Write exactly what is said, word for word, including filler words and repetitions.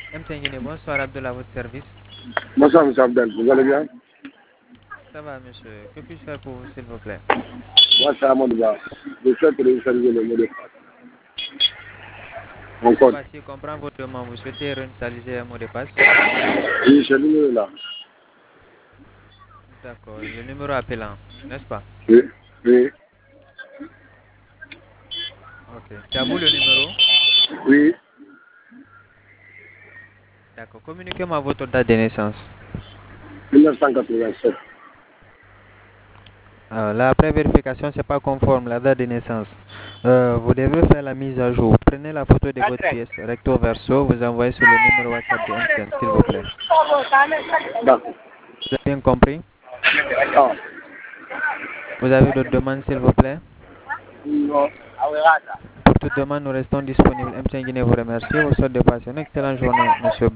M cinq Guinée, bonsoir Abdullah, à votre service. Bonsoir, monsieur Abdel, vous allez bien? Ça va, monsieur. Que puis-je faire pour vous, s'il vous plaît? Moi, c'est Amadou Ba. Je souhaite réinitialiser le mot de passe. Mon code. Bah, si je comprends votre demande, vous souhaitez réinitialiser un mot de passe? Oui, c'est le numéro là. D'accord, le numéro appelant, n'est-ce pas? Oui, oui, Ok. C'est à vous le numéro? oui. D'accord. Communiquez-moi votre date de naissance. mille neuf cent quatre-vingt-sept. Alors, la pré-vérification, ce n'est pas conforme, la date de naissance. Euh, vous devez faire la mise à jour. Prenez la photo de votre pièce recto verso, vous envoyez sur le numéro WhatsApp de M T N, s'il vous plaît. D'accord. Vous avez bien compris? Ah, Vous avez d'autres demandes, s'il vous plaît? non. Pour toute demande, nous restons disponibles. M T N Guinée vous remercie. Vous souhaite de passer une excellente journée, monsieur.